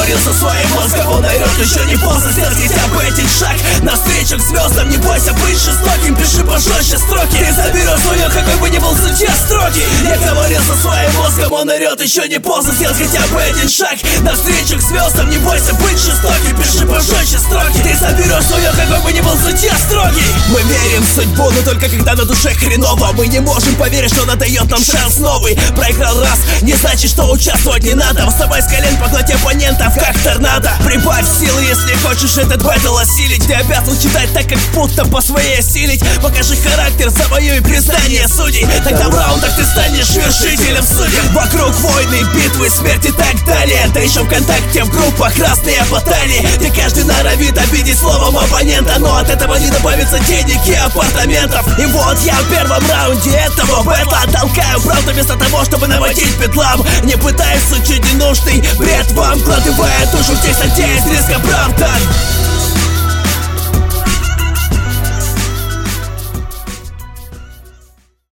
говорил со своим мозгом, он орёт, еще не поздно сделать хотя бы один шаг навстречу к звездам. Не бойся быть жестоким, пиши пожестче строки. Ты заберешь свое, какой бы ни был судья строгий. Я говорил со своим мозгом, он орёт, еще не поздно сделать хотя бы один шаг навстречу к звездам. Не бойся быть жестоким, пиши пожестче строки. Ты заберешь свое, какой бы ни был судья строгий. Мы верим в судьбу, но только когда на душе хреново. Мы не можем поверить, что она дает нам шанс новый. Проиграл раз, не значит, что участвовать не надо. Вставай с колен, поглоти оппонентов, как торнадо. Прибавь силы, если хочешь этот бэтл осилить. Ты обязан читать так, как будто по своей осилить. Покажи характер, завоюй признание судей. Тогда в раундах ты станешь вершителем судей. Вокруг войны, битвы, смерти и так далее. Да еще ВКонтакте в группах разные баталии, где каждый норовит обидеть словом оппонента. Но от этого не добавится денег и апартаментов. И вот я в первом раунде этого бэтла толкаю правду вместо того, чтобы наводить бедлам. Не пытаюсь сучить ненужный бред вам, вкладывая душу в текст, надеясь, риск оправдан.